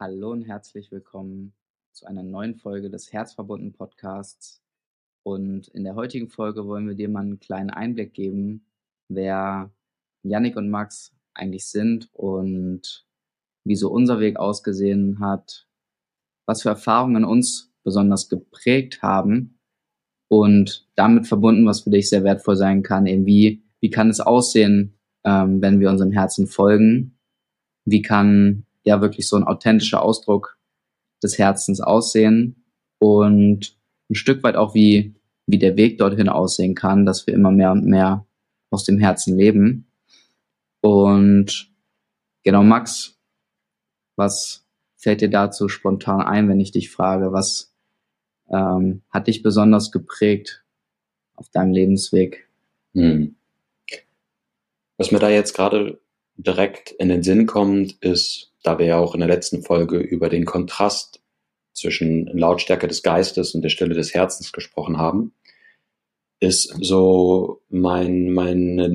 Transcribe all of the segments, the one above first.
Hallo und herzlich willkommen zu einer neuen Folge des Herzverbunden Podcasts. Und in der heutigen Folge wollen wir dir mal einen kleinen Einblick geben, wer Yannick und Max eigentlich sind und wie so unser Weg ausgesehen hat, was für Erfahrungen uns besonders geprägt haben und damit verbunden, was für dich sehr wertvoll sein kann, eben wie kann es aussehen, wenn wir unserem Herzen folgen? Wie kann ja wirklich so ein authentischer Ausdruck des Herzens aussehen und ein Stück weit auch, wie der Weg dorthin aussehen kann, dass wir immer mehr und mehr aus dem Herzen leben. Und genau, Max, was fällt dir dazu spontan ein, wenn ich dich frage, was hat dich besonders geprägt auf deinem Lebensweg? Was mir da jetzt gerade direkt in den Sinn kommt, ist, da wir ja auch in der letzten Folge über den Kontrast zwischen Lautstärke des Geistes und der Stille des Herzens gesprochen haben, ist so meine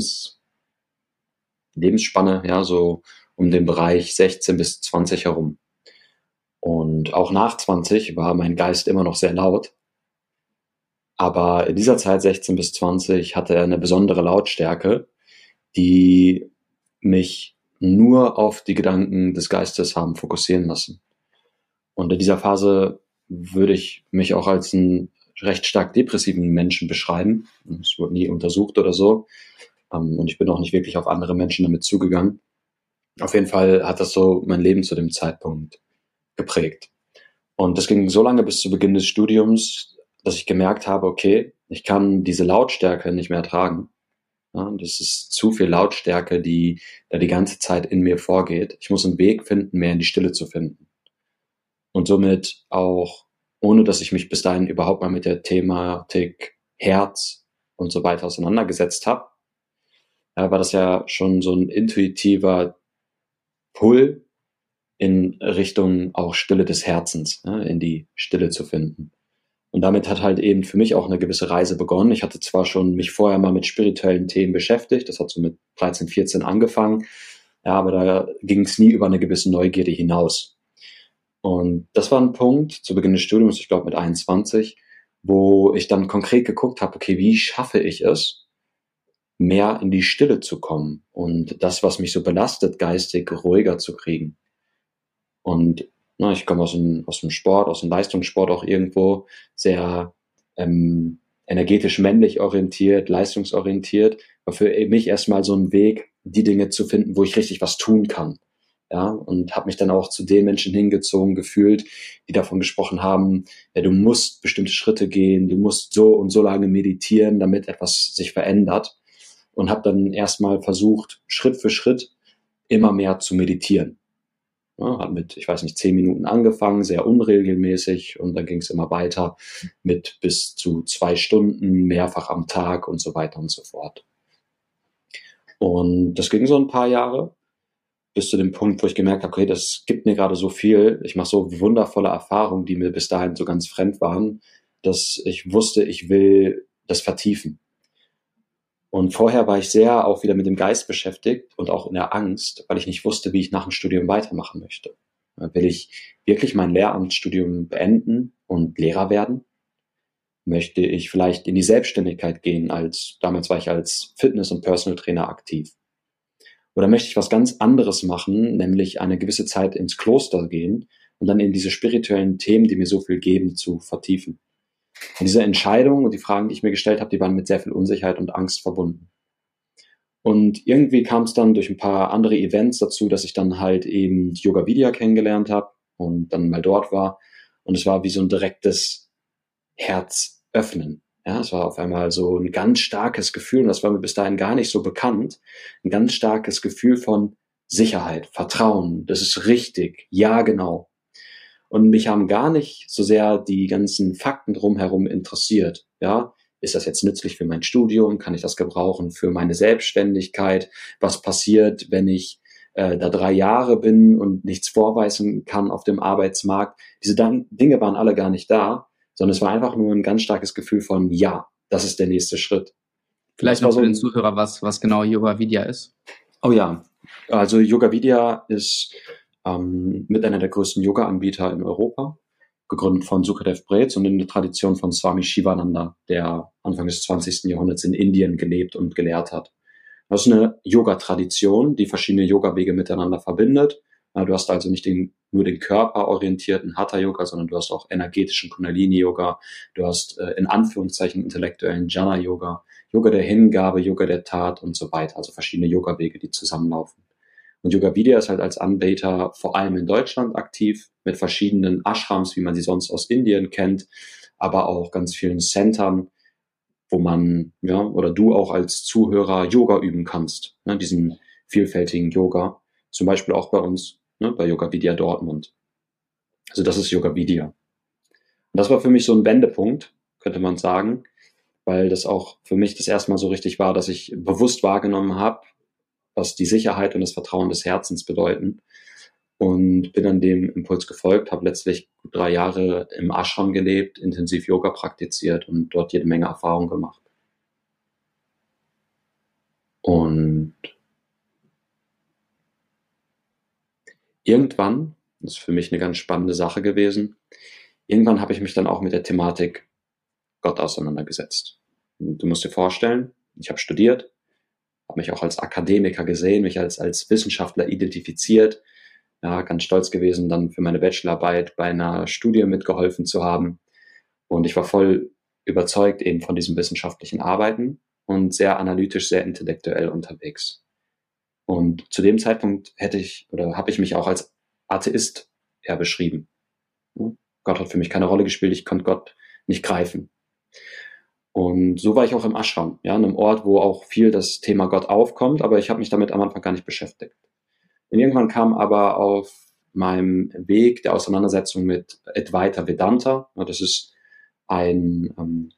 Lebensspanne, ja, so um den Bereich 16 bis 20 herum. Und auch nach 20 war mein Geist immer noch sehr laut. Aber in dieser Zeit 16 bis 20 hatte er eine besondere Lautstärke, die mich nur auf die Gedanken des Geistes haben fokussieren lassen. Und in dieser Phase würde ich mich auch als einen recht stark depressiven Menschen beschreiben. Es wurde nie untersucht oder so. Und ich bin auch nicht wirklich auf andere Menschen damit zugegangen. Auf jeden Fall hat das so mein Leben zu dem Zeitpunkt geprägt. Und das ging so lange bis zu Beginn des Studiums, dass ich gemerkt habe, okay, ich kann diese Lautstärke nicht mehr ertragen. Ja, das ist zu viel Lautstärke, die da die ganze Zeit in mir vorgeht. Ich muss einen Weg finden, mehr in die Stille zu finden. Und somit auch, ohne dass ich mich bis dahin überhaupt mal mit der Thematik Herz und so weiter auseinandergesetzt habe, war das ja schon so ein intuitiver Pull in Richtung auch Stille des Herzens, in die Stille zu finden. Und damit hat halt eben für mich auch eine gewisse Reise begonnen. Ich hatte zwar schon mich vorher mal mit spirituellen Themen beschäftigt, das hat so mit 13, 14 angefangen, ja, aber da ging es nie über eine gewisse Neugierde hinaus. Und das war ein Punkt zu Beginn des Studiums, ich glaube mit 21, wo ich dann konkret geguckt habe, okay, wie schaffe ich es, mehr in die Stille zu kommen und das, was mich so belastet, geistig ruhiger zu kriegen. Und ich komme aus dem Sport, aus dem Leistungssport auch irgendwo, sehr energetisch männlich orientiert, leistungsorientiert. War für mich erstmal so ein Weg, die Dinge zu finden, wo ich richtig was tun kann. Ja, und habe mich dann auch zu den Menschen hingezogen gefühlt, die davon gesprochen haben, ja, du musst bestimmte Schritte gehen, du musst so und so lange meditieren, damit etwas sich verändert. Und habe dann erstmal versucht, Schritt für Schritt immer mehr zu meditieren. Ja, hat mit, 10 Minuten angefangen, sehr unregelmäßig, und dann ging es immer weiter mit bis zu 2 Stunden, mehrfach am Tag und so weiter und so fort. Und das ging so ein paar Jahre, bis zu dem Punkt, wo ich gemerkt habe, okay, das gibt mir gerade so viel, ich mache so wundervolle Erfahrungen, die mir bis dahin so ganz fremd waren, dass ich wusste, ich will das vertiefen. Und vorher war ich sehr auch wieder mit dem Geist beschäftigt und auch in der Angst, weil ich nicht wusste, wie ich nach dem Studium weitermachen möchte. Will ich wirklich mein Lehramtsstudium beenden und Lehrer werden? Möchte ich vielleicht in die Selbstständigkeit gehen? Damals war ich als Fitness- und Personal Trainer aktiv. Oder möchte ich was ganz anderes machen, nämlich eine gewisse Zeit ins Kloster gehen und dann in diese spirituellen Themen, die mir so viel geben, zu vertiefen? Und diese Entscheidung und die Fragen, die ich mir gestellt habe, die waren mit sehr viel Unsicherheit und Angst verbunden. Und irgendwie kam es dann durch ein paar andere Events dazu, dass ich dann halt eben Yoga Vidya kennengelernt habe und dann mal dort war. Und es war wie so ein direktes Herz öffnen. Ja, es war auf einmal so ein ganz starkes Gefühl, und das war mir bis dahin gar nicht so bekannt. Ein ganz starkes Gefühl von Sicherheit, Vertrauen, das ist richtig, ja, genau. Und mich haben gar nicht so sehr die ganzen Fakten drumherum interessiert. Ja, ist das jetzt nützlich für mein Studium? Kann ich das gebrauchen für meine Selbstständigkeit? Was passiert, wenn ich da 3 Jahre bin und nichts vorweisen kann auf dem Arbeitsmarkt? Diese Dinge waren alle gar nicht da, sondern es war einfach nur ein ganz starkes Gefühl von, ja, das ist der nächste Schritt. Vielleicht noch für den Zuhörer, was genau Yoga Vidya ist. Oh ja, also Yoga Vidya ist mit einer der größten Yoga-Anbieter in Europa, gegründet von Sukadev Brez und in der Tradition von Swami Shivananda, der Anfang des 20. Jahrhunderts in Indien gelebt und gelehrt hat. Das ist eine Yoga-Tradition, die verschiedene Yoga-Wege miteinander verbindet. Du hast also nicht nur den körperorientierten Hatha-Yoga, sondern du hast auch energetischen Kundalini-Yoga. Du hast in Anführungszeichen intellektuellen Jnana-Yoga, Yoga der Hingabe, Yoga der Tat und so weiter. Also verschiedene Yoga-Wege, die zusammenlaufen. Und Yoga Vidya ist halt als Anbieter vor allem in Deutschland aktiv, mit verschiedenen Ashrams, wie man sie sonst aus Indien kennt, aber auch ganz vielen Centern, wo man, ja, oder du auch als Zuhörer Yoga üben kannst, ne, diesen vielfältigen Yoga. Zum Beispiel auch bei uns, ne, bei Yoga Vidya Dortmund. Also das ist Yoga Vidya. Und das war für mich so ein Wendepunkt, könnte man sagen, weil das auch für mich das erste Mal so richtig war, dass ich bewusst wahrgenommen habe, was die Sicherheit und das Vertrauen des Herzens bedeuten. Und bin dann dem Impuls gefolgt, habe letztlich 3 Jahre im Ashram gelebt, intensiv Yoga praktiziert und dort jede Menge Erfahrung gemacht. Und irgendwann, das ist für mich eine ganz spannende Sache gewesen, irgendwann habe ich mich dann auch mit der Thematik Gott auseinandergesetzt. Und du musst dir vorstellen, ich habe studiert, habe mich auch als Akademiker gesehen, mich als Wissenschaftler identifiziert, ja, ganz stolz gewesen, dann für meine Bachelorarbeit bei einer Studie mitgeholfen zu haben. Und ich war voll überzeugt eben von diesem wissenschaftlichen Arbeiten und sehr analytisch, sehr intellektuell unterwegs. Und zu dem Zeitpunkt habe ich mich auch als Atheist eher beschrieben. Gott hat für mich keine Rolle gespielt, ich konnte Gott nicht greifen. Und so war ich auch im Ashram, ja, an einem Ort, wo auch viel das Thema Gott aufkommt, aber ich habe mich damit am Anfang gar nicht beschäftigt. Und irgendwann kam aber auf meinem Weg der Auseinandersetzung mit Advaita Vedanta, das ist ein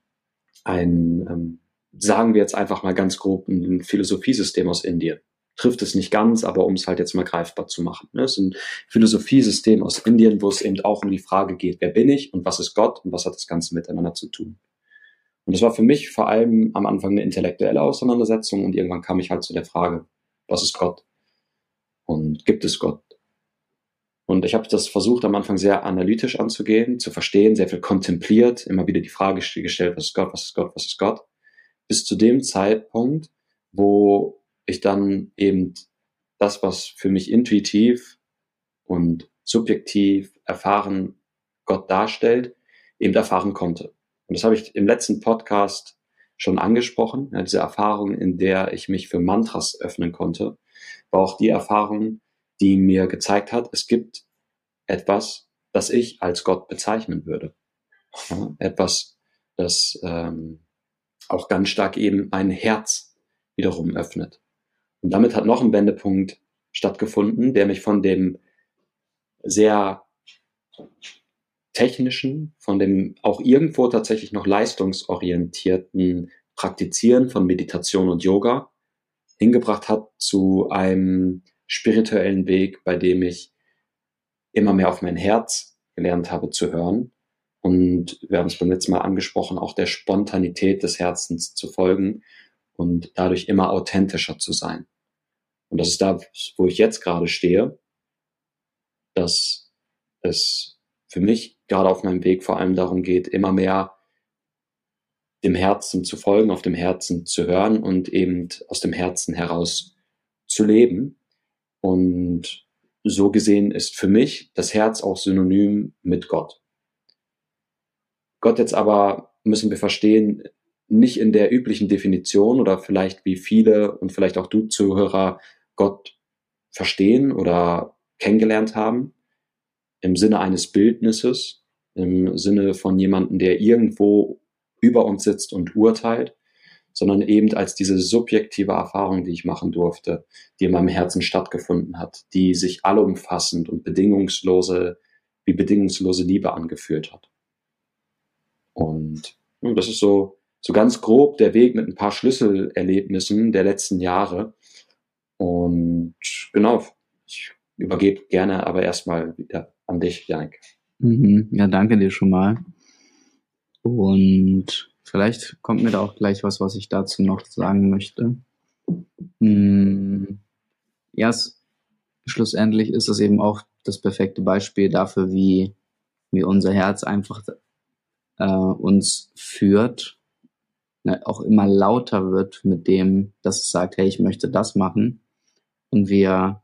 sagen wir jetzt einfach mal ganz grob, ein Philosophiesystem aus Indien. Trifft es nicht ganz, aber um es halt jetzt mal greifbar zu machen. Es ist ein Philosophiesystem aus Indien, wo es eben auch um die Frage geht, wer bin ich und was ist Gott und was hat das Ganze miteinander zu tun. Und das war für mich vor allem am Anfang eine intellektuelle Auseinandersetzung und irgendwann kam ich halt zu der Frage, was ist Gott? Und gibt es Gott? Und ich habe das versucht, am Anfang sehr analytisch anzugehen, zu verstehen, sehr viel kontempliert, immer wieder die Frage gestellt, was ist Gott, was ist Gott, was ist Gott? Bis zu dem Zeitpunkt, wo ich dann eben das, was für mich intuitiv und subjektiv erfahren Gott darstellt, eben erfahren konnte. Und das habe ich im letzten Podcast schon angesprochen, ja, diese Erfahrung, in der ich mich für Mantras öffnen konnte, war auch die Erfahrung, die mir gezeigt hat, es gibt etwas, das ich als Gott bezeichnen würde. Ja, etwas, das auch ganz stark eben ein Herz wiederum öffnet. Und damit hat noch ein Wendepunkt stattgefunden, der mich von dem sehr technischen, von dem auch irgendwo tatsächlich noch leistungsorientierten Praktizieren von Meditation und Yoga hingebracht hat zu einem spirituellen Weg, bei dem ich immer mehr auf mein Herz gelernt habe zu hören. Und wir haben es beim letzten Mal angesprochen, auch der Spontanität des Herzens zu folgen und dadurch immer authentischer zu sein. Und das ist da, wo ich jetzt gerade stehe, dass es für mich gerade auf meinem Weg vor allem darum geht, immer mehr dem Herzen zu folgen, auf dem Herzen zu hören und eben aus dem Herzen heraus zu leben. Und so gesehen ist für mich das Herz auch synonym mit Gott. Gott jetzt aber, müssen wir verstehen, nicht in der üblichen Definition oder vielleicht wie viele und vielleicht auch du Zuhörer Gott verstehen oder kennengelernt haben, im Sinne eines Bildnisses, im Sinne von jemandem, der irgendwo über uns sitzt und urteilt, sondern eben als diese subjektive Erfahrung, die ich machen durfte, die in meinem Herzen stattgefunden hat, die sich allumfassend und bedingungslose Liebe angefühlt hat. Und das ist so ganz grob der Weg mit ein paar Schlüsselerlebnissen der letzten Jahre. Und genau, ich übergebe gerne aber erstmal wieder an dich, Janik. Ja, danke dir schon mal. Und vielleicht kommt mir da auch gleich was ich dazu noch sagen möchte. Ja, schlussendlich ist es eben auch das perfekte Beispiel dafür, wie unser Herz einfach uns führt, ne, auch immer lauter wird mit dem, dass es sagt, hey, ich möchte das machen. Und wir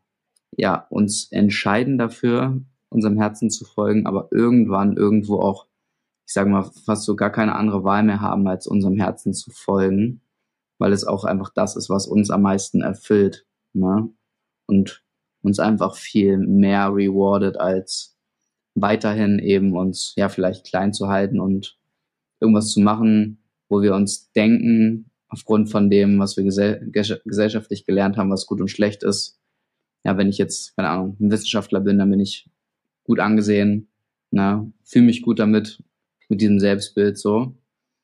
uns entscheiden dafür, unserem Herzen zu folgen, aber irgendwann irgendwo auch, ich sage mal, fast so gar keine andere Wahl mehr haben, als unserem Herzen zu folgen, weil es auch einfach das ist, was uns am meisten erfüllt, ne? Und uns einfach viel mehr rewardet, als weiterhin eben uns vielleicht klein zu halten und irgendwas zu machen, wo wir uns denken, aufgrund von dem, was wir gesellschaftlich gelernt haben, was gut und schlecht ist. Ja, wenn ich jetzt, keine Ahnung, ein Wissenschaftler bin, dann bin ich gut angesehen, ne, fühle mich gut damit, mit diesem Selbstbild so.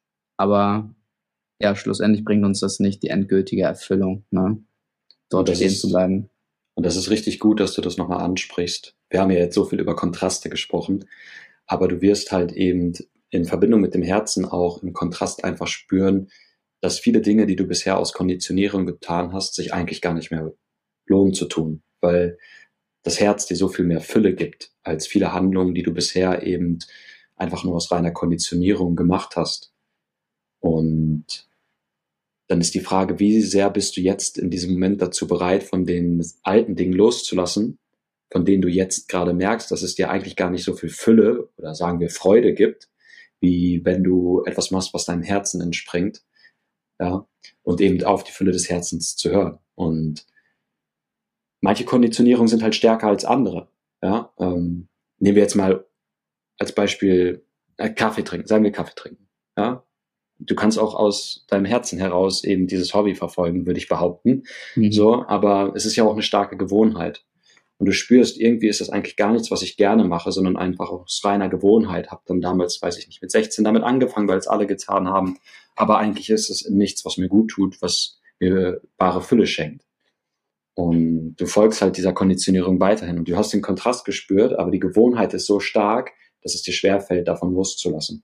Aber ja, schlussendlich bringt uns das nicht die endgültige Erfüllung, ne, dort stehen zu bleiben. Und das ist richtig gut, dass du das nochmal ansprichst. Wir haben ja jetzt so viel über Kontraste gesprochen, aber du wirst halt eben in Verbindung mit dem Herzen auch im Kontrast einfach spüren, dass viele Dinge, die du bisher aus Konditionierung getan hast, sich eigentlich gar nicht mehr lohnen zu tun, weil das Herz dir so viel mehr Fülle gibt, als viele Handlungen, die du bisher eben einfach nur aus reiner Konditionierung gemacht hast. Und dann ist die Frage, wie sehr bist du jetzt in diesem Moment dazu bereit, von den alten Dingen loszulassen, von denen du jetzt gerade merkst, dass es dir eigentlich gar nicht so viel Fülle oder sagen wir Freude gibt, wie wenn du etwas machst, was deinem Herzen entspringt, ja, und eben auf die Fülle des Herzens zu hören. Und manche Konditionierungen sind halt stärker als andere, ja. Nehmen wir jetzt mal als Beispiel Kaffee trinken, sagen wir Kaffee trinken, ja. Du kannst auch aus deinem Herzen heraus eben dieses Hobby verfolgen, würde ich behaupten. So, aber es ist ja auch eine starke Gewohnheit. Und du spürst, irgendwie ist das eigentlich gar nichts, was ich gerne mache, sondern einfach aus reiner Gewohnheit. Hab dann damals, weiß ich nicht, mit 16 damit angefangen, weil es alle getan haben. Aber eigentlich ist es nichts, was mir gut tut, was mir wahre Fülle schenkt. Und du folgst halt dieser Konditionierung weiterhin. Und du hast den Kontrast gespürt, aber die Gewohnheit ist so stark, dass es dir schwerfällt, davon loszulassen.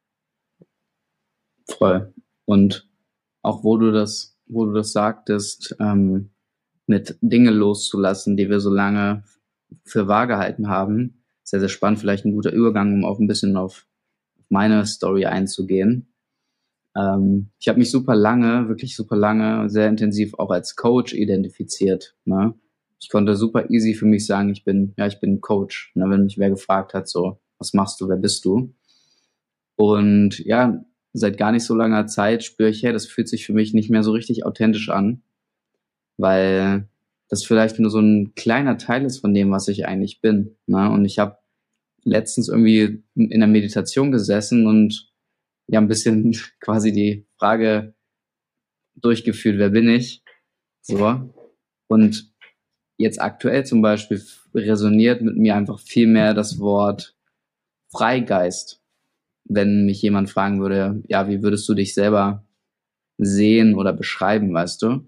Voll. Und auch wo du das sagtest, mit Dinge loszulassen, die wir so lange für wahr gehalten haben, sehr, sehr spannend, vielleicht ein guter Übergang, um auch ein bisschen auf meine Story einzugehen. Ich habe mich wirklich super lange, sehr intensiv auch als Coach identifiziert, ne? Ich konnte super easy für mich sagen, ich bin Coach, ne? Wenn mich wer gefragt hat, so, was machst du, wer bist du? Und ja, seit gar nicht so langer Zeit spüre ich, hey, das fühlt sich für mich nicht mehr so richtig authentisch an, weil das vielleicht nur so ein kleiner Teil ist von dem, was ich eigentlich bin, ne? Und ich habe letztens irgendwie in der Meditation gesessen und ja ein bisschen quasi die Frage durchgeführt, wer bin ich? So. Und jetzt aktuell zum Beispiel resoniert mit mir einfach viel mehr das Wort Freigeist. Wenn mich jemand fragen würde, ja, wie würdest du dich selber sehen oder beschreiben, weißt du?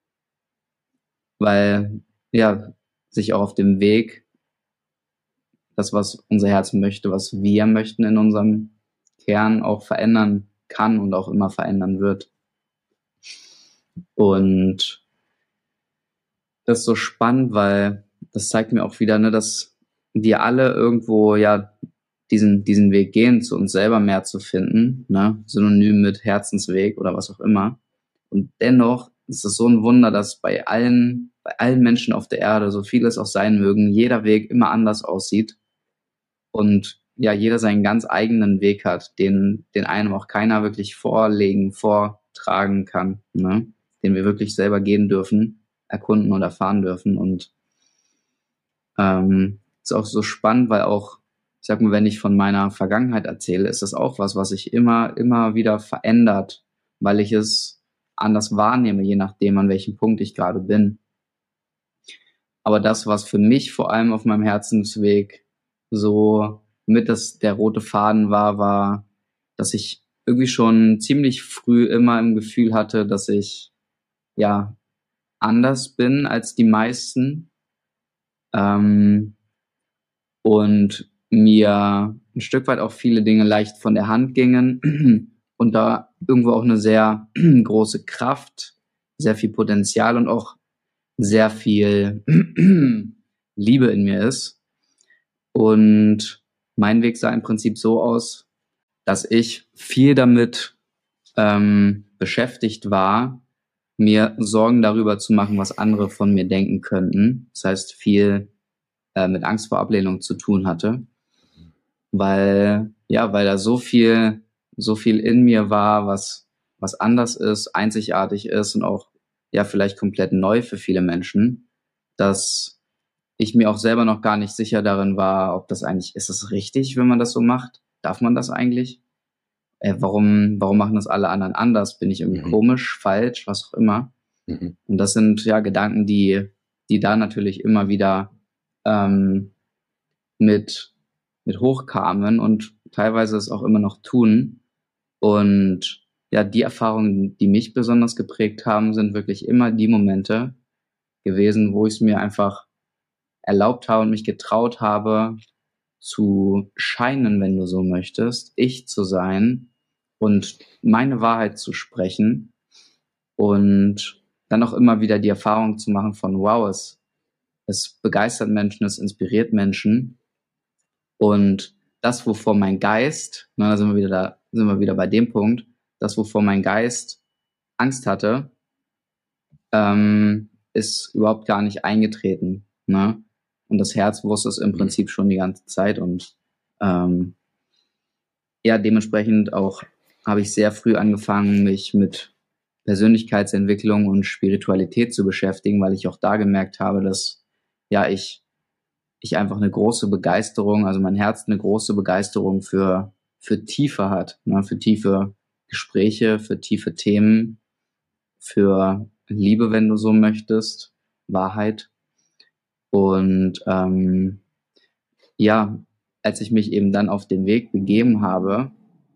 Weil, ja, sich auch auf dem Weg, das, was unser Herz möchte, was wir möchten in unserem Kern auch verändern kann und auch immer verändern wird. Und das ist so spannend, weil das zeigt mir auch wieder, ne, dass wir alle irgendwo ja diesen Weg gehen, zu uns selber mehr zu finden, ne, synonym mit Herzensweg oder was auch immer. Und dennoch ist es so ein Wunder, dass bei allen Menschen auf der Erde, so viel es auch sein mögen, jeder Weg immer anders aussieht und ja, jeder seinen ganz eigenen Weg hat, den einem auch keiner wirklich vortragen kann, ne, den wir wirklich selber gehen dürfen, erkunden und erfahren dürfen. Und ist auch so spannend, weil auch, ich sag mal, wenn ich von meiner Vergangenheit erzähle, ist das auch was sich immer wieder verändert, weil ich es anders wahrnehme, je nachdem, an welchem Punkt ich gerade bin. Aber das, was für mich vor allem auf meinem Herzensweg so der rote Faden war, dass ich irgendwie schon ziemlich früh immer im Gefühl hatte, dass ich ja anders bin als die meisten, und mir ein Stück weit auch viele Dinge leicht von der Hand gingen und da irgendwo auch eine sehr große Kraft, sehr viel Potenzial und auch sehr viel Liebe in mir ist. Und mein Weg sah im Prinzip so aus, dass ich viel damit beschäftigt war, mir Sorgen darüber zu machen, was andere von mir denken könnten. Das heißt, viel mit Angst vor Ablehnung zu tun hatte, weil da so viel in mir war, was anders ist, einzigartig ist und auch vielleicht komplett neu für viele Menschen, dass ich mir auch selber noch gar nicht sicher darin war, ob das eigentlich, ist es richtig, wenn man das so macht? Darf man das eigentlich? Warum machen das alle anderen anders? Bin ich irgendwie komisch, falsch, was auch immer? Und das sind Gedanken, die da natürlich immer wieder mit hochkamen und teilweise es auch immer noch tun. Und die Erfahrungen, die mich besonders geprägt haben, sind wirklich immer die Momente gewesen, wo ich es mir einfach erlaubt habe und mich getraut habe, zu scheinen, wenn du so möchtest, ich zu sein und meine Wahrheit zu sprechen und dann auch immer wieder die Erfahrung zu machen von, wow, es begeistert Menschen, es inspiriert Menschen und das, wovor mein Geist, da sind wir wieder bei dem Punkt, das, wovor mein Geist Angst hatte, ist überhaupt gar nicht eingetreten, ne? Und das Herz wusste es im Prinzip schon die ganze Zeit und dementsprechend auch habe ich sehr früh angefangen, mich mit Persönlichkeitsentwicklung und Spiritualität zu beschäftigen, weil ich auch da gemerkt habe, dass ich einfach eine große Begeisterung, also mein Herz eine große Begeisterung für Tiefe hat, ne? Für tiefe Gespräche, für tiefe Themen, für Liebe, wenn du so möchtest, Wahrheit. Und als ich mich eben dann auf den Weg begeben habe,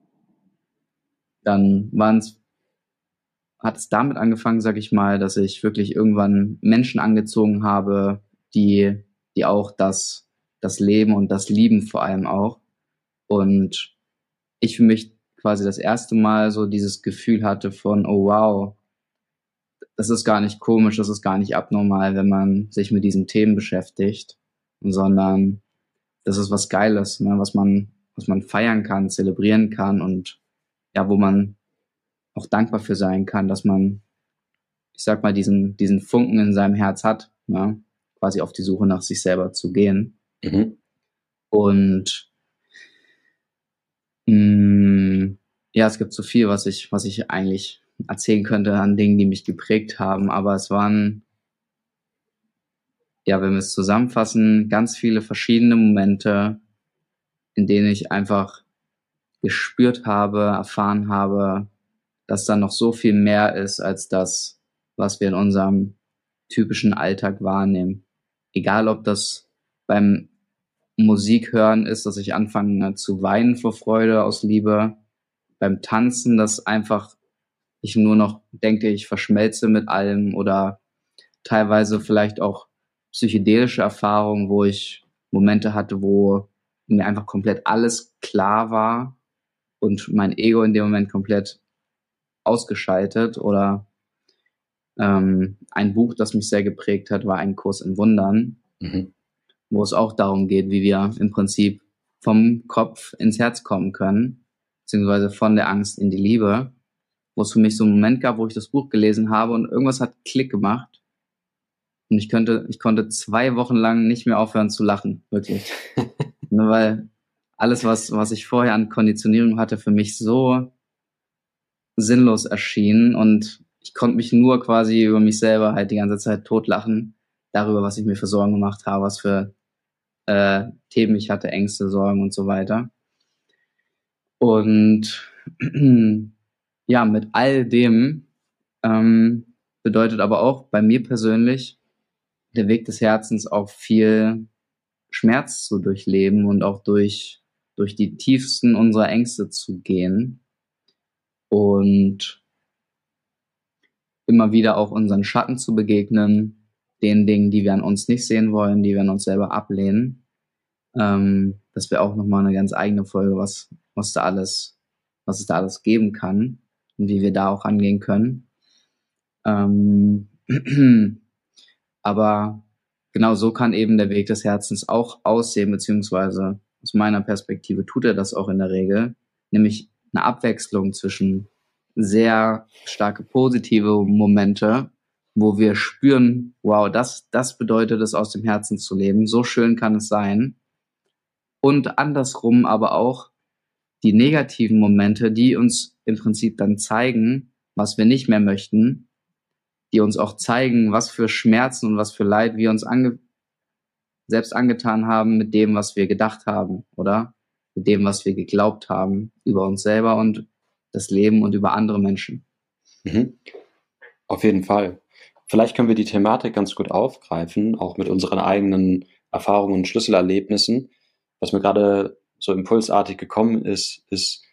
dann hat es damit angefangen, sag ich mal, dass ich wirklich irgendwann Menschen angezogen habe, die auch das Leben und das Lieben vor allem auch. Und ich für mich quasi das erste Mal so dieses Gefühl hatte von, oh wow, das ist gar nicht komisch, das ist gar nicht abnormal, wenn man sich mit diesen Themen beschäftigt, sondern das ist was Geiles, ne, was man feiern kann, zelebrieren kann und wo man auch dankbar für sein kann, dass man, ich sag mal, diesen Funken in seinem Herz hat, ne, quasi auf die Suche nach sich selber zu gehen. Und es gibt so viel, was ich eigentlich erzählen könnte an Dingen, die mich geprägt haben, aber es waren, wenn wir es zusammenfassen, ganz viele verschiedene Momente, in denen ich einfach gespürt habe, erfahren habe, dass da noch so viel mehr ist als das, was wir in unserem typischen Alltag wahrnehmen. Egal, ob das beim Musik hören ist, dass ich anfange zu weinen vor Freude aus Liebe, beim Tanzen, dass einfach ich nur noch denke, ich verschmelze mit allem oder teilweise vielleicht auch psychedelische Erfahrungen, wo ich Momente hatte, wo mir einfach komplett alles klar war und mein Ego in dem Moment komplett ausgeschaltet oder ein Buch, das mich sehr geprägt hat, war Ein Kurs in Wundern, wo es auch darum geht, wie wir im Prinzip vom Kopf ins Herz kommen können, beziehungsweise von der Angst in die Liebe, wo es für mich so einen Moment gab, wo ich das Buch gelesen habe und irgendwas hat Klick gemacht und ich konnte 2 Wochen lang nicht mehr aufhören zu lachen, wirklich. Nur weil alles, was ich vorher an Konditionierung hatte, für mich so sinnlos erschien und ich konnte mich nur quasi über mich selber halt die ganze Zeit totlachen, darüber, was ich mir für Sorgen gemacht habe, was für Themen ich hatte, Ängste, Sorgen und so weiter. Und mit all dem bedeutet aber auch bei mir persönlich der Weg des Herzens auch viel Schmerz zu durchleben und auch durch die tiefsten unserer Ängste zu gehen und immer wieder auch unseren Schatten zu begegnen, den Dingen, die wir an uns nicht sehen wollen, die wir an uns selber ablehnen. Das wäre auch nochmal eine ganz eigene Folge, was es da alles geben kann und wie wir da auch angehen können. Aber genau so kann eben der Weg des Herzens auch aussehen, beziehungsweise aus meiner Perspektive tut er das auch in der Regel, nämlich eine Abwechslung zwischen sehr starke positive Momente, wo wir spüren, wow, das bedeutet es, aus dem Herzen zu leben, so schön kann es sein. Und andersrum aber auch die negativen Momente, die uns im Prinzip dann zeigen, was wir nicht mehr möchten, die uns auch zeigen, was für Schmerzen und was für Leid wir uns selbst angetan haben mit dem, was wir gedacht haben, oder? Mit dem, was wir geglaubt haben über uns selber und das Leben und über andere Menschen. Mhm. Auf jeden Fall. Vielleicht können wir die Thematik ganz gut aufgreifen, auch mit unseren eigenen Erfahrungen und Schlüsselerlebnissen. Was mir gerade so impulsartig gekommen ist,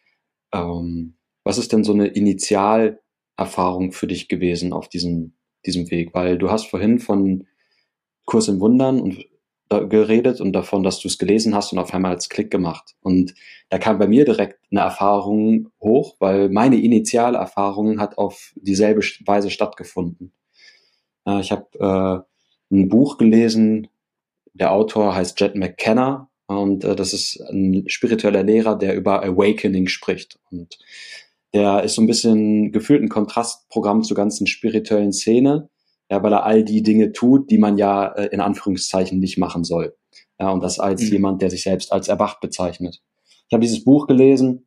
was ist denn so eine Initialerfahrung für dich gewesen auf diesem Weg? Weil du hast vorhin von Kurs in Wundern und geredet und davon, dass du es gelesen hast und auf einmal hat's Klick gemacht. Und da kam bei mir direkt eine Erfahrung hoch, weil meine Initialerfahrung hat auf dieselbe Weise stattgefunden. Ich habe ein Buch gelesen, der Autor heißt Jed McKenna und das ist ein spiritueller Lehrer, der über Awakening spricht. Und der ist so ein bisschen gefühlt ein Kontrastprogramm zur ganzen spirituellen Szene, ja, weil er all die Dinge tut, die man ja in Anführungszeichen nicht machen soll. Ja, und das als jemand, der sich selbst als erwacht bezeichnet. Ich habe dieses Buch gelesen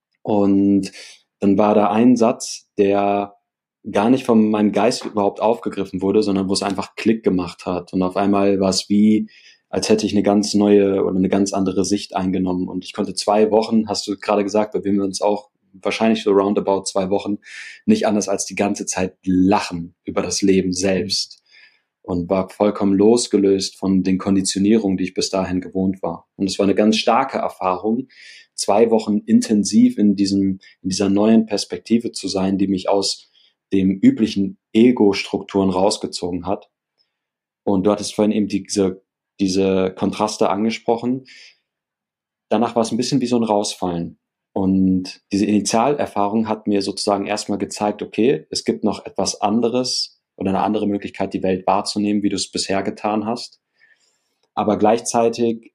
und dann war da ein Satz, der gar nicht von meinem Geist überhaupt aufgegriffen wurde, sondern wo es einfach Klick gemacht hat. Und auf einmal war es wie, als hätte ich eine ganz neue oder eine ganz andere Sicht eingenommen. Und ich konnte 2 Wochen, hast du gerade gesagt, bei wem wir uns auch wahrscheinlich so roundabout 2 Wochen, nicht anders als die ganze Zeit lachen über das Leben selbst. Und war vollkommen losgelöst von den Konditionierungen, die ich bis dahin gewohnt war. Und es war eine ganz starke Erfahrung, 2 Wochen intensiv in dieser neuen Perspektive zu sein, die mich aus dem üblichen Ego-Strukturen rausgezogen hat. Und du hattest vorhin eben diese Kontraste angesprochen. Danach war es ein bisschen wie so ein Rausfallen. Und diese Initialerfahrung hat mir sozusagen erstmal gezeigt, okay, es gibt noch etwas anderes oder eine andere Möglichkeit, die Welt wahrzunehmen, wie du es bisher getan hast. Aber gleichzeitig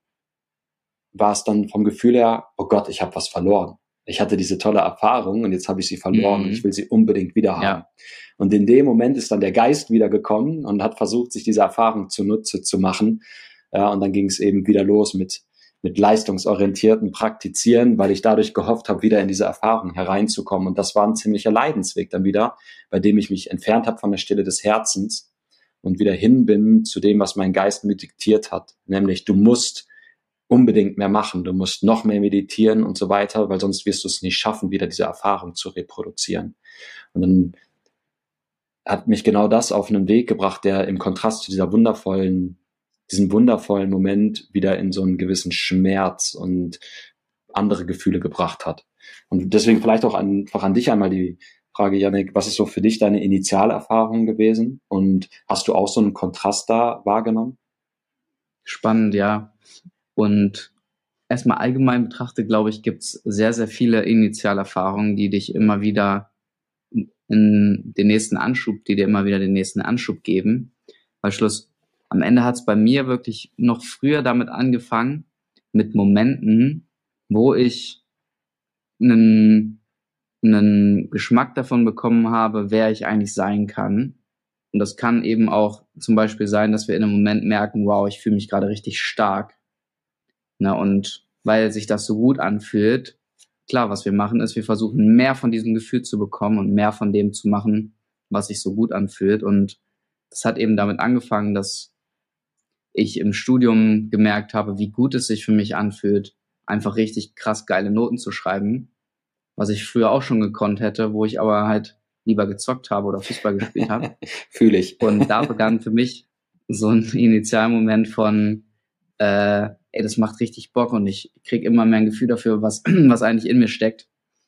war es dann vom Gefühl her, oh Gott, ich habe was verloren. Ich hatte diese tolle Erfahrung und jetzt habe ich sie verloren und ich will sie unbedingt wieder haben. Ja. Und in dem Moment ist dann der Geist wieder gekommen und hat versucht, sich diese Erfahrung zunutze zu machen. Ja, und dann ging es eben wieder los mit leistungsorientierten Praktizieren, weil ich dadurch gehofft habe, wieder in diese Erfahrung hereinzukommen. Und das war ein ziemlicher Leidensweg dann wieder, bei dem ich mich entfernt habe von der Stille des Herzens und wieder hin bin zu dem, was mein Geist mir diktiert hat. Nämlich, du musst unbedingt mehr machen, du musst noch mehr meditieren und so weiter, weil sonst wirst du es nicht schaffen, wieder diese Erfahrung zu reproduzieren. Und dann hat mich genau das auf einen Weg gebracht, der im Kontrast zu diesem wundervollen Moment wieder in so einen gewissen Schmerz und andere Gefühle gebracht hat. Und deswegen vielleicht auch einfach an dich einmal die Frage, Jannik, was ist so für dich deine Initialerfahrung gewesen? Und hast du auch so einen Kontrast da wahrgenommen? Spannend, ja. Und erstmal allgemein betrachtet, glaube ich, gibt es sehr, sehr viele Initialerfahrungen, die dich immer wieder die dir immer wieder den nächsten Anschub geben. Weil am Ende hat es bei mir wirklich noch früher damit angefangen, mit Momenten, wo ich einen Geschmack davon bekommen habe, wer ich eigentlich sein kann. Und das kann eben auch zum Beispiel sein, dass wir in einem Moment merken, wow, ich fühle mich gerade richtig stark. Na, und weil sich das so gut anfühlt, klar, was wir machen, ist, wir versuchen mehr von diesem Gefühl zu bekommen und mehr von dem zu machen, was sich so gut anfühlt. Und das hat eben damit angefangen, dass ich im Studium gemerkt habe, wie gut es sich für mich anfühlt, einfach richtig krass geile Noten zu schreiben, was ich früher auch schon gekonnt hätte, wo ich aber halt lieber gezockt habe oder Fußball gespielt habe. Fühle ich. Und da begann für mich so ein Initialmoment von das macht richtig Bock und ich kriege immer mehr ein Gefühl dafür, was eigentlich in mir steckt.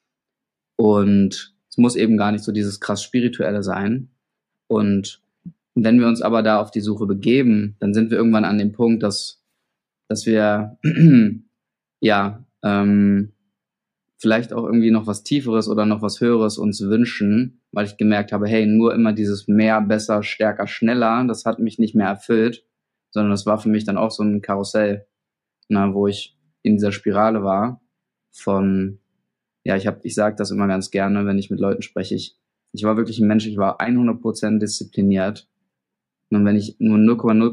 Und es muss eben gar nicht so dieses krass Spirituelle sein. Und wenn wir uns aber da auf die Suche begeben, dann sind wir irgendwann an dem Punkt, dass wir vielleicht auch irgendwie noch was Tieferes oder noch was Höheres uns wünschen, weil ich gemerkt habe, hey, nur immer dieses mehr, besser, stärker, schneller, das hat mich nicht mehr erfüllt, sondern das war für mich dann auch so ein Karussell, wo ich in dieser Spirale war von, ja, ich sage das immer ganz gerne, wenn ich mit Leuten spreche, ich war wirklich ein Mensch, ich war 100% diszipliniert. Und wenn ich nur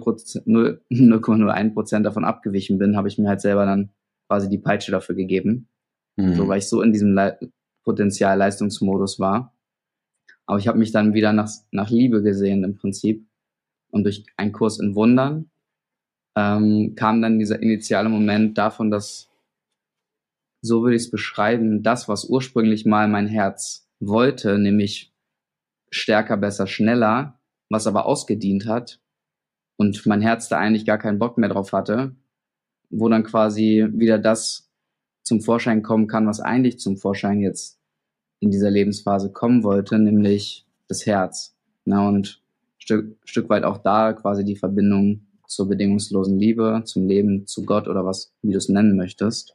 0,01% davon abgewichen bin, habe ich mir halt selber dann quasi die Peitsche dafür gegeben. So, weil ich so in diesem Potenzial-Leistungsmodus war. Aber ich habe mich dann wieder nach Liebe gesehen im Prinzip. Und durch einen Kurs in Wundern kam dann dieser initiale Moment davon, dass, so würde ich es beschreiben, das, was ursprünglich mal mein Herz wollte, nämlich stärker, besser, schneller, was aber ausgedient hat und mein Herz da eigentlich gar keinen Bock mehr drauf hatte, wo dann quasi wieder das zum Vorschein kommen kann, was eigentlich zum Vorschein jetzt in dieser Lebensphase kommen wollte, nämlich das Herz. Und Stück weit auch da quasi die Verbindung zur bedingungslosen Liebe, zum Leben, zu Gott oder was, wie du es nennen möchtest.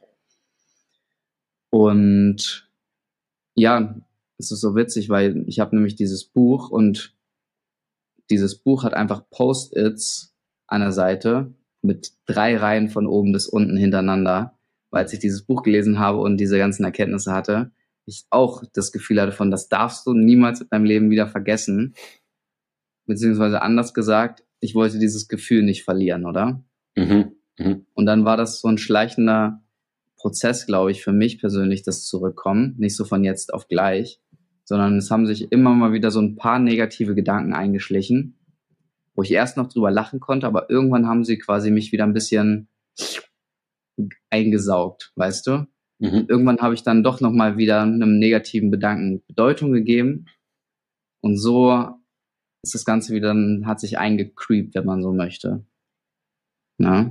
Und ja, es ist so witzig, weil ich habe nämlich dieses Buch und dieses Buch hat einfach Post-its an der Seite mit 3 Reihen von oben bis unten hintereinander, weil als ich dieses Buch gelesen habe und diese ganzen Erkenntnisse hatte, ich auch das Gefühl hatte von, das darfst du niemals in deinem Leben wieder vergessen. Beziehungsweise anders gesagt, ich wollte dieses Gefühl nicht verlieren, oder? Und dann war das so ein schleichender Prozess, glaube ich, für mich persönlich, das Zurückkommen. Nicht so von jetzt auf gleich, sondern es haben sich immer mal wieder so ein paar negative Gedanken eingeschlichen, wo ich erst noch drüber lachen konnte, aber irgendwann haben sie quasi mich wieder ein bisschen eingesaugt, weißt du? Irgendwann habe ich dann doch nochmal wieder einem negativen Gedanken Bedeutung gegeben und so ist das Ganze wieder, hat sich eingecreept, wenn man so möchte. Ja?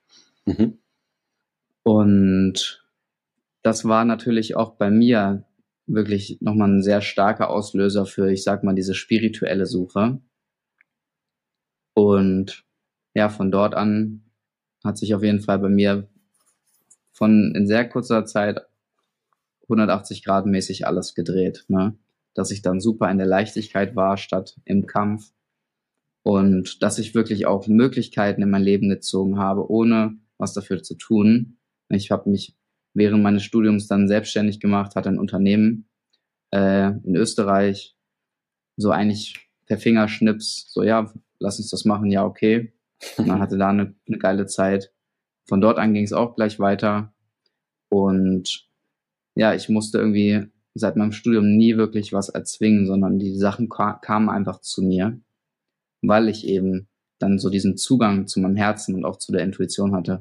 Und das war natürlich auch bei mir wirklich nochmal ein sehr starker Auslöser für, ich sag mal, diese spirituelle Suche. Und ja, von dort an hat sich auf jeden Fall bei mir in sehr kurzer Zeit 180 Grad mäßig alles gedreht, ne? Dass ich dann super in der Leichtigkeit war, statt im Kampf. Und dass ich wirklich auch Möglichkeiten in mein Leben gezogen habe, ohne was dafür zu tun. Ich habe mich während meines Studiums dann selbstständig gemacht, hatte ein Unternehmen in Österreich, so eigentlich per Fingerschnips, so ja, lass uns das machen, ja, okay. Und dann hatte da eine geile Zeit. Von dort an ging es auch gleich weiter. Und ja, ich musste irgendwie seit meinem Studium nie wirklich was erzwingen, sondern die Sachen kamen einfach zu mir, weil ich eben dann so diesen Zugang zu meinem Herzen und auch zu der Intuition hatte.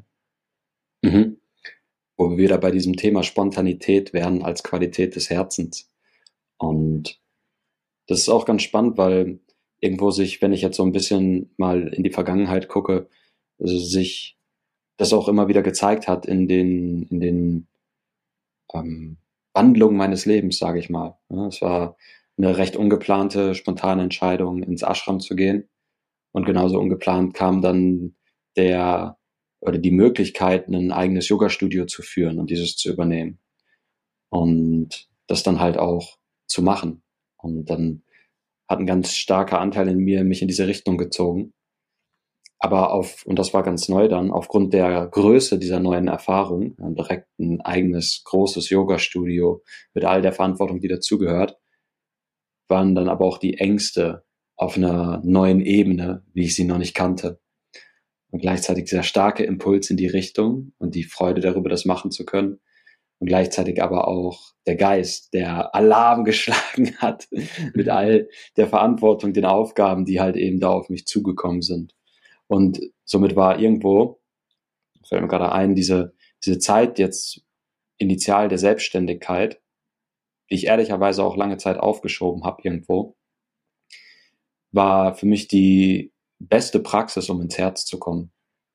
Wo wir wieder bei diesem Thema Spontanität wären als Qualität des Herzens. Und das ist auch ganz spannend, weil irgendwo sich, wenn ich jetzt so ein bisschen mal in die Vergangenheit gucke, also sich das auch immer wieder gezeigt hat in den Wandlungen meines Lebens, sage ich mal. Ja, es war eine recht ungeplante, spontane Entscheidung, ins Ashram zu gehen. Und genauso ungeplant kam dann die Möglichkeit, ein eigenes Yoga-Studio zu führen und dieses zu übernehmen. Und das dann halt auch zu machen. Und dann hat ein ganz starker Anteil in mir mich in diese Richtung gezogen. Aber und das war ganz neu dann, aufgrund der Größe dieser neuen Erfahrung, direkt ein eigenes großes Yoga-Studio mit all der Verantwortung, die dazugehört, waren dann aber auch die Ängste auf einer neuen Ebene, wie ich sie noch nicht kannte. Und gleichzeitig sehr starke Impuls in die Richtung und die Freude darüber, das machen zu können. Und gleichzeitig aber auch der Geist, der Alarm geschlagen hat mit all der Verantwortung, den Aufgaben, die halt eben da auf mich zugekommen sind. Und somit war irgendwo, fällt mir gerade ein, diese Zeit jetzt initial der Selbstständigkeit, die ich ehrlicherweise auch lange Zeit aufgeschoben habe irgendwo, war für mich die beste Praxis, um ins Herz zu kommen.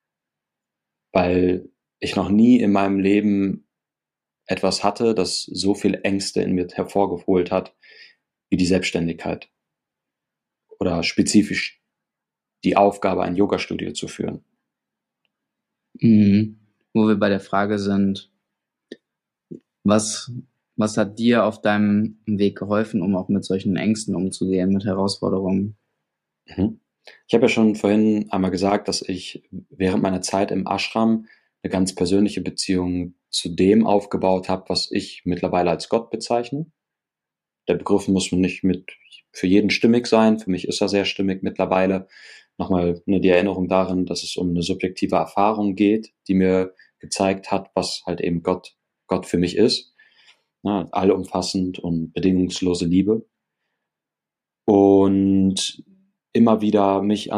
Weil ich noch nie in meinem Leben etwas hatte, das so viel Ängste in mir hervorgeholt hat, wie die Selbstständigkeit. Oder spezifisch die Aufgabe, ein Yoga-Studio zu führen. Wo wir bei der Frage sind, was hat dir auf deinem Weg geholfen, um auch mit solchen Ängsten umzugehen, mit Herausforderungen? Ich habe ja schon vorhin einmal gesagt, dass ich während meiner Zeit im Ashram eine ganz persönliche Beziehung zu dem aufgebaut habe, was ich mittlerweile als Gott bezeichne. Der Begriff muss nicht für jeden stimmig sein. Für mich ist er sehr stimmig mittlerweile. Nochmal die Erinnerung darin, dass es um eine subjektive Erfahrung geht, die mir gezeigt hat, was halt eben Gott für mich ist. Ja, allumfassend und bedingungslose Liebe. Und immer wieder mich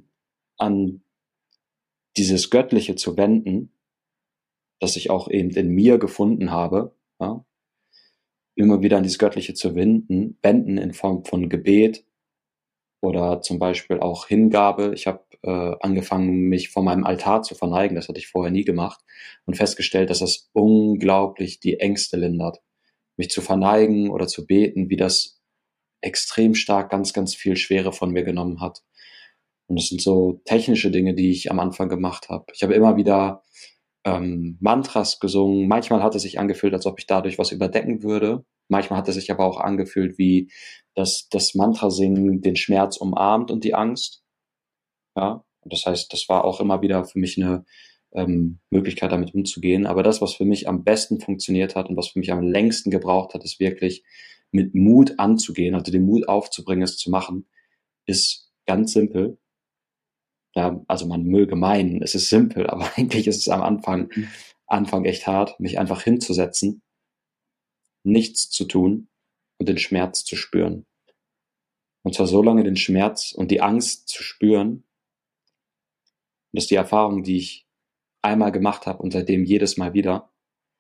an dieses Göttliche zu wenden, das ich auch eben in mir gefunden habe, ja, immer wieder an dieses Göttliche zu wenden in Form von Gebet oder zum Beispiel auch Hingabe. Ich habe angefangen, mich vor meinem Altar zu verneigen, das hatte ich vorher nie gemacht, und festgestellt, dass das unglaublich die Ängste lindert. Mich zu verneigen oder zu beten, wie das extrem stark ganz, ganz viel Schwere von mir genommen hat. Und das sind so technische Dinge, die ich am Anfang gemacht habe. Ich habe immer wieder Mantras gesungen. Manchmal hat es sich angefühlt, als ob ich dadurch was überdecken würde. Manchmal hat es sich aber auch angefühlt, wie das Mantra-Singen den Schmerz umarmt und die Angst. Ja, und das heißt, das war auch immer wieder für mich eine Möglichkeit, damit umzugehen. Aber das, was für mich am besten funktioniert hat und was für mich am längsten gebraucht hat, ist wirklich mit Mut anzugehen, also den Mut aufzubringen, es zu machen, ist ganz simpel. Ja, also man möge meinen, es ist simpel, aber eigentlich ist es am Anfang echt hart, mich einfach hinzusetzen, nichts zu tun und den Schmerz zu spüren. Und zwar so lange den Schmerz und die Angst zu spüren. Und das ist die Erfahrung, die ich einmal gemacht habe und seitdem jedes Mal wieder.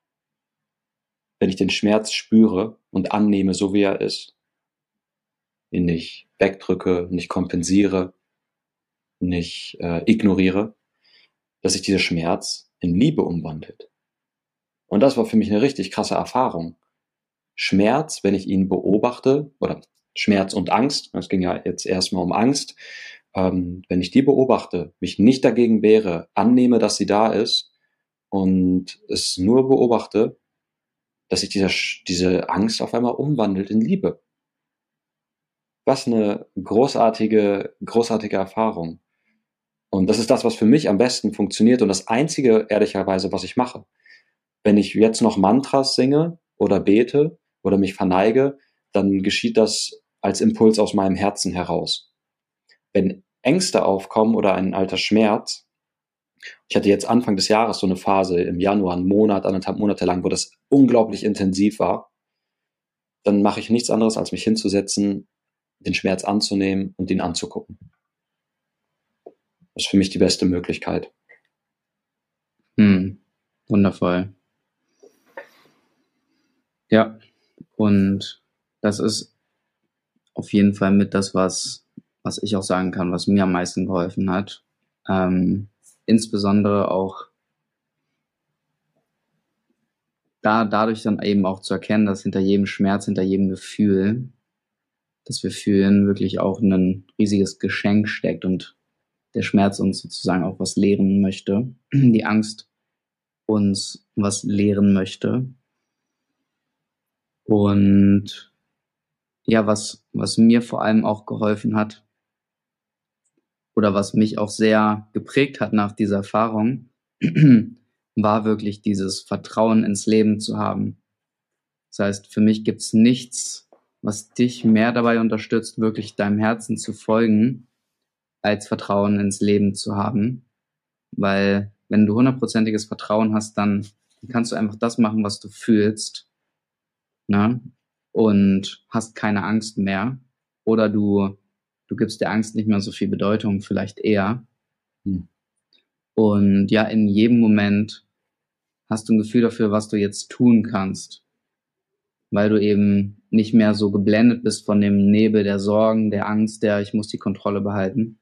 Wenn ich den Schmerz spüre und annehme, so wie er ist, ihn nicht wegdrücke, nicht kompensiere, nicht ignoriere, dass sich dieser Schmerz in Liebe umwandelt. Und das war für mich eine richtig krasse Erfahrung. Schmerz, wenn ich ihn beobachte, oder Schmerz und Angst, es ging ja jetzt erstmal um Angst, wenn ich die beobachte, mich nicht dagegen wehre, annehme, dass sie da ist und es nur beobachte, dass sich diese Angst auf einmal umwandelt in Liebe. Was eine großartige Erfahrung. Und das ist das, was für mich am besten funktioniert und das Einzige, ehrlicherweise, was ich mache. Wenn ich jetzt noch Mantras singe oder bete oder mich verneige, dann geschieht das als Impuls aus meinem Herzen heraus. Wenn Ängste aufkommen oder ein alter Schmerz, ich hatte jetzt Anfang des Jahres so eine Phase im Januar, einen Monat, 1,5 Monate lang, wo das unglaublich intensiv war, dann mache ich nichts anderes, als mich hinzusetzen, den Schmerz anzunehmen und ihn anzugucken. Das ist für mich die beste Möglichkeit. Wundervoll. Ja, und das ist auf jeden Fall mit das, was ich auch sagen kann, was mir am meisten geholfen hat. Insbesondere auch dadurch dann eben auch zu erkennen, dass hinter jedem Schmerz, hinter jedem Gefühl, das wir fühlen, wirklich auch ein riesiges Geschenk steckt und der Schmerz uns sozusagen auch was lehren möchte, die Angst uns was lehren möchte. Und ja, was mir vor allem auch geholfen hat oder was mich auch sehr geprägt hat nach dieser Erfahrung, war wirklich dieses Vertrauen ins Leben zu haben. Das heißt, für mich gibt's nichts, was dich mehr dabei unterstützt, wirklich deinem Herzen zu folgen, als Vertrauen ins Leben zu haben. Weil wenn du 100%iges Vertrauen hast, dann kannst du einfach das machen, was du fühlst, ne? Und hast keine Angst mehr. Oder du gibst der Angst nicht mehr so viel Bedeutung, vielleicht eher. Und ja, in jedem Moment hast du ein Gefühl dafür, was du jetzt tun kannst. Weil du eben nicht mehr so geblendet bist von dem Nebel der Sorgen, der Angst, ich muss die Kontrolle behalten.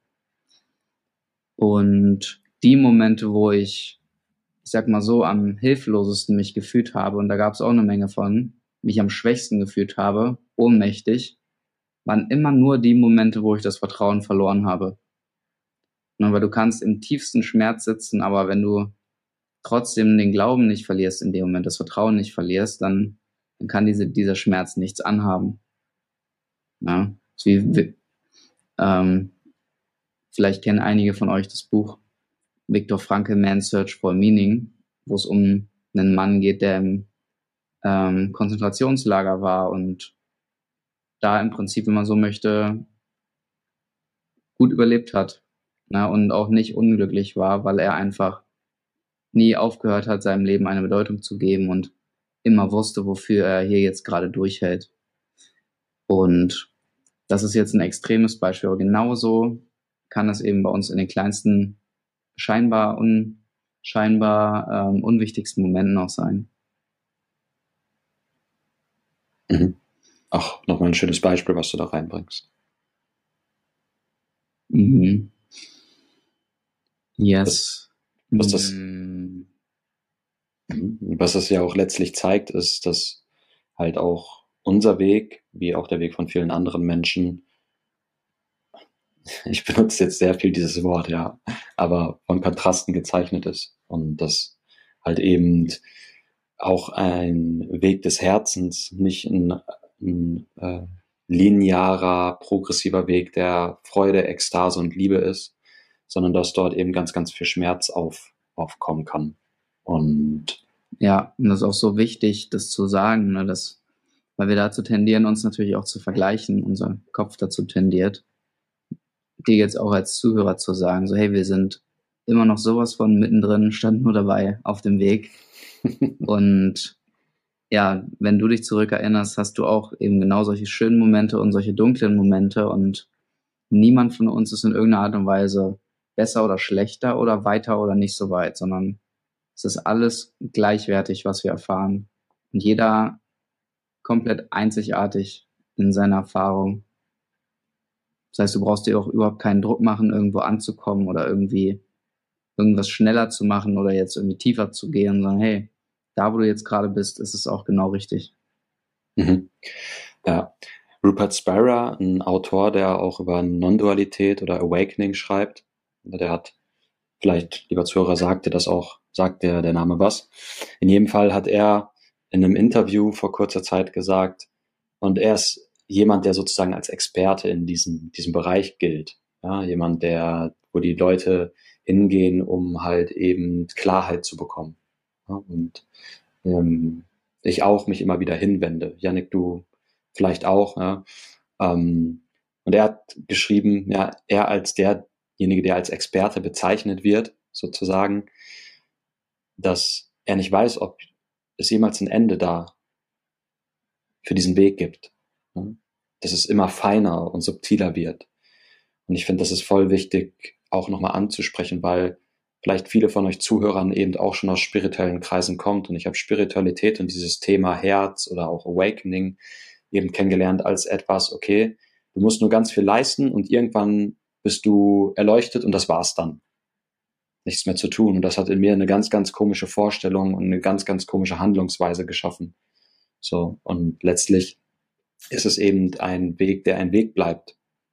Und die Momente, wo ich sag mal so, am hilflosesten mich gefühlt habe, und da gab es auch eine Menge von, mich am schwächsten gefühlt habe, ohnmächtig, waren immer nur die Momente, wo ich das Vertrauen verloren habe. Weil du kannst im tiefsten Schmerz sitzen, aber wenn du trotzdem den Glauben nicht verlierst in dem Moment, das Vertrauen nicht verlierst, dann kann dieser Schmerz nichts anhaben. Ja, Vielleicht kennen einige von euch das Buch Viktor Frankl, Man's Search for Meaning, wo es um einen Mann geht, der im Konzentrationslager war und da im Prinzip, wenn man so möchte, gut überlebt hat, ne, und auch nicht unglücklich war, weil er einfach nie aufgehört hat, seinem Leben eine Bedeutung zu geben und immer wusste, wofür er hier jetzt gerade durchhält. Und das ist jetzt ein extremes Beispiel, aber genauso kann es eben bei uns in den kleinsten, scheinbar unwichtigsten Momenten auch sein. Auch nochmal ein schönes Beispiel, was du da reinbringst. Mhm. Yes. Was das ja auch letztlich zeigt, ist, dass halt auch unser Weg, wie auch der Weg von vielen anderen Menschen, ich benutze jetzt sehr viel dieses Wort, ja, aber von Kontrasten gezeichnet ist und dass halt eben auch ein Weg des Herzens nicht ein linearer, progressiver Weg der Freude, Ekstase und Liebe ist, sondern dass dort eben ganz, ganz viel Schmerz aufkommen kann. Und ja, und das ist auch so wichtig, das zu sagen, ne, weil wir dazu tendieren, uns natürlich auch zu vergleichen, unser Kopf dazu tendiert, dir jetzt auch als Zuhörer zu sagen, so hey, wir sind immer noch sowas von mittendrin, stand nur dabei auf dem Weg. Und ja, wenn du dich zurückerinnerst, hast du auch eben genau solche schönen Momente und solche dunklen Momente und niemand von uns ist in irgendeiner Art und Weise besser oder schlechter oder weiter oder nicht so weit, sondern es ist alles gleichwertig, was wir erfahren. Und jeder komplett einzigartig in seiner Erfahrung. Das heißt, du brauchst dir auch überhaupt keinen Druck machen, irgendwo anzukommen oder irgendwie irgendwas schneller zu machen oder jetzt irgendwie tiefer zu gehen, sondern hey, da wo du jetzt gerade bist, ist es auch genau richtig. Ja, Rupert Spira, ein Autor, der auch über Non-Dualität oder Awakening schreibt, der hat, vielleicht, lieber Zuhörer, sagt der Name was. In jedem Fall hat er in einem Interview vor kurzer Zeit gesagt, und er ist jemand, der sozusagen als Experte in diesem Bereich gilt. Ja, jemand, wo die Leute hingehen, um halt eben Klarheit zu bekommen. Ja, und ich auch mich immer wieder hinwende. Yannick, du vielleicht auch. Ja. Und er hat geschrieben, ja, er als derjenige, der als Experte bezeichnet wird, sozusagen, dass er nicht weiß, ob es jemals ein Ende da für diesen Weg gibt. Ja. Dass es immer feiner und subtiler wird. Und ich finde, das ist voll wichtig, auch nochmal anzusprechen, weil vielleicht viele von euch Zuhörern eben auch schon aus spirituellen Kreisen kommt. Und ich habe Spiritualität und dieses Thema Herz oder auch Awakening eben kennengelernt als etwas, okay, du musst nur ganz viel leisten und irgendwann bist du erleuchtet und das war's dann. Nichts mehr zu tun. Und das hat in mir eine ganz, ganz komische Vorstellung und eine ganz, ganz komische Handlungsweise geschaffen. So. Und letztlich ist es eben ein Weg, der ein Weg bleibt.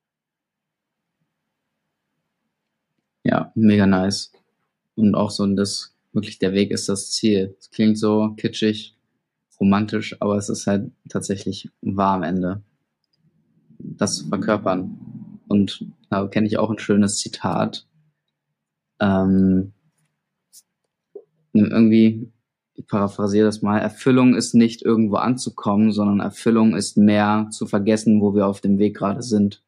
Ja, mega nice. Und auch so, dass wirklich der Weg ist das Ziel. Es klingt so kitschig, romantisch, aber es ist halt tatsächlich wahr am Ende. Das zu verkörpern. Und da kenne ich auch ein schönes Zitat. Irgendwie, ich paraphrasiere das mal, Erfüllung ist nicht irgendwo anzukommen, sondern Erfüllung ist mehr zu vergessen, wo wir auf dem Weg gerade sind.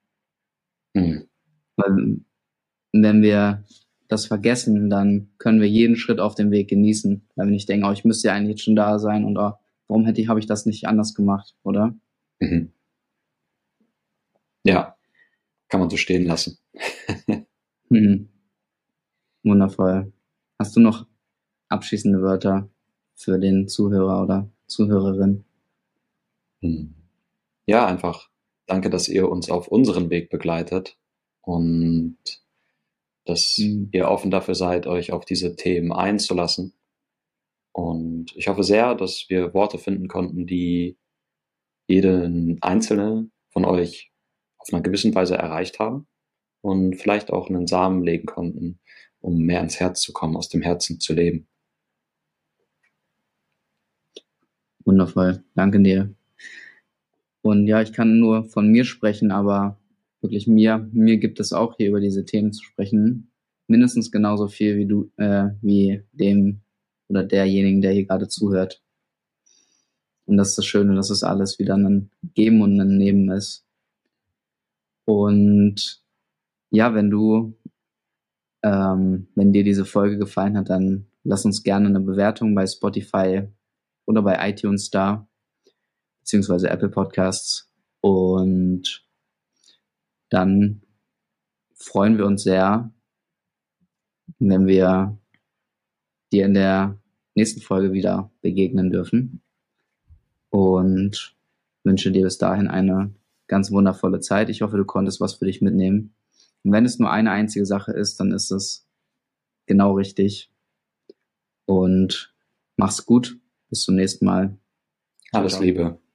Weil wenn wir das vergessen, dann können wir jeden Schritt auf dem Weg genießen. Weil wir nicht denken, oh, ich müsste ja eigentlich jetzt schon da sein und oh, warum habe ich das nicht anders gemacht, oder? Ja, kann man so stehen lassen. Wundervoll. Hast du noch abschließende Wörter für den Zuhörer oder Zuhörerin? Ja, einfach danke, dass ihr uns auf unseren Weg begleitet und dass ihr offen dafür seid, euch auf diese Themen einzulassen. Und ich hoffe sehr, dass wir Worte finden konnten, die jeden Einzelnen von euch auf einer gewissen Weise erreicht haben und vielleicht auch einen Samen legen konnten, um mehr ins Herz zu kommen, aus dem Herzen zu leben. Wundervoll, danke dir. Und ja, ich kann nur von mir sprechen, aber wirklich mir gibt es auch hier über diese Themen zu sprechen mindestens genauso viel wie du, wie dem oder derjenigen, der hier gerade zuhört. Und das ist das Schöne, dass es alles wieder ein Geben und ein Nehmen ist. Und ja, wenn dir diese Folge gefallen hat, dann lass uns gerne eine Bewertung bei Spotify oder bei iTunes da, beziehungsweise Apple Podcasts. Und dann freuen wir uns sehr, wenn wir dir in der nächsten Folge wieder begegnen dürfen. Und wünsche dir bis dahin eine ganz wundervolle Zeit. Ich hoffe, du konntest was für dich mitnehmen. Und wenn es nur eine einzige Sache ist, dann ist es genau richtig. Und mach's gut. Bis zum nächsten Mal. Alles Liebe.